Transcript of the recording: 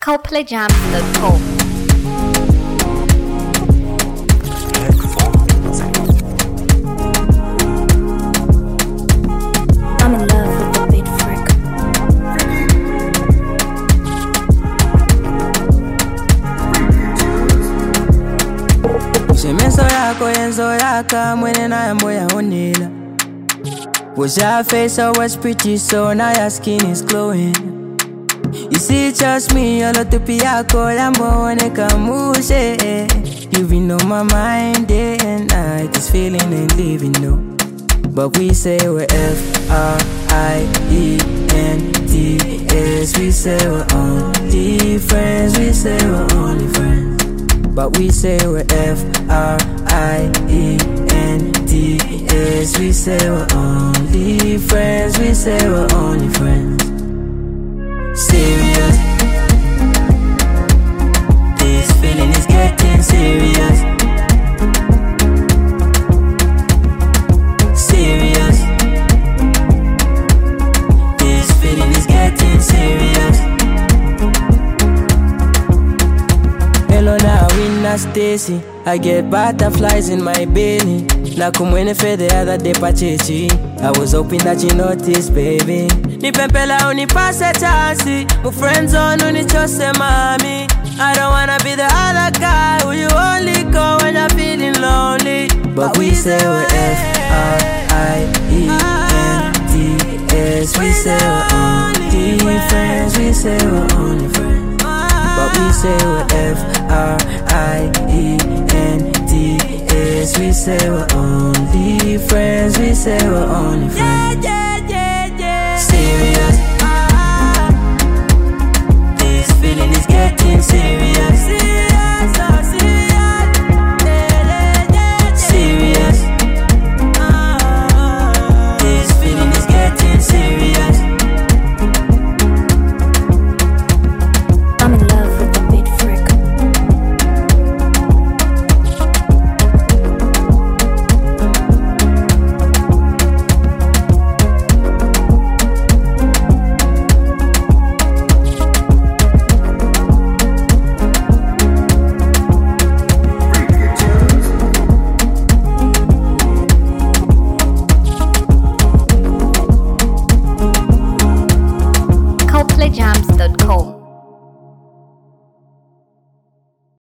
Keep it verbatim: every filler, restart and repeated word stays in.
coldplay jams dot com. I'm in love with the beat freak. Shemeso yako yenzo yaka mwene na yambo ya honela. Was your face always pretty, so now your skin is glowing. You see, trust me, all of the piyako lambo when it kamushe. You been on my mind day and night, this feeling ain't leaving, no. But we say we're F R I E N D S. We say we're only friends, we say we're only friends. But we say we're F R I E N D S. We say we're only friends, we say we're only friends. Serious, this feeling is getting serious. Serious, this feeling is getting serious. Hello now, Winna Stacy. I get butterflies in my belly. Like when for the other day pachechi. I was hoping that you noticed, baby. Ni pempela unipase chansi. My friends on unichose mami. I don't wanna be the other guy who you only call when you're feeling lonely. But we say we're F R I E N D S. We say we're only friends. We say we're only friends. But we say we're F R I E N D S. We say we're only friends. We say we're only friends.